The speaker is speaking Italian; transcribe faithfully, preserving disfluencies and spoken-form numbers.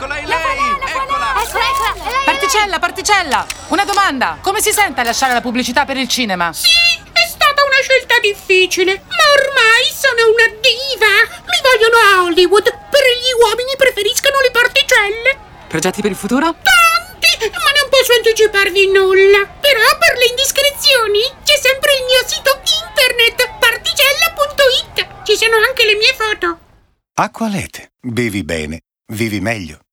Eccola, è lei! Eccola! Eccola, eccola! È lei, Particella, Particella! Una domanda! Come si sente a lasciare la pubblicità per il cinema? Sì, è stata una scelta difficile, ma ormai sono una diva! Mi vogliono a Hollywood, per gli uomini preferiscono le particelle! Progetti per il futuro? Tanti, ma non posso anticiparvi nulla! Però per le indiscrezioni c'è sempre il mio sito internet, particella punto it! Ci sono anche le mie foto! Acqualete. Bevi bene, vivi meglio.